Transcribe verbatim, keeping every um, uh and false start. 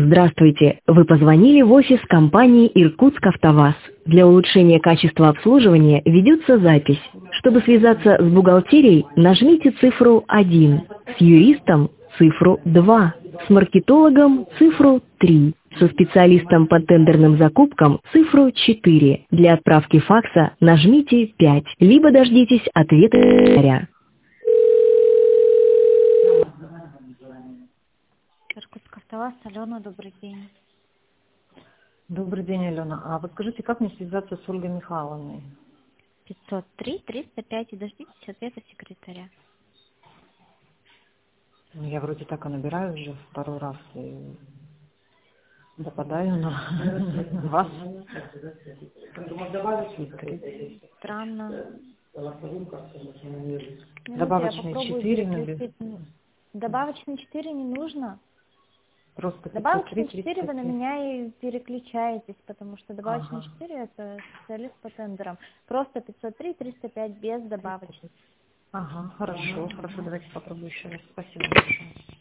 Здравствуйте, вы позвонили в офис компании «Иркутск-Автоваз». Для улучшения качества обслуживания ведется запись. Чтобы связаться с бухгалтерией, нажмите цифру один, с юристом – цифру два, с маркетологом – цифру три, со специалистом по тендерным закупкам – цифру четыре. Для отправки факса нажмите пять, либо дождитесь ответа секретаря. Иркутск-Автоваз, Алена, добрый день. Добрый день, Алена. А подскажите, как мне связаться с Ольгой Михайловной? пятьсот три триста пять, и дождитесь ответа секретаря. Ну, я вроде так и набираю уже второй раз и попадаю на вас. Странно. Добавочные четыре набираю. Добавочные четыре не нужно. Просто Добавочные четыре вы на меня и переключаетесь, потому что добавочные ага. четыре это специалист по тендерам. Просто пятьсот три триста пять без добавочных. Ага, хорошо, хорошо, давайте попробую еще раз. Спасибо большое.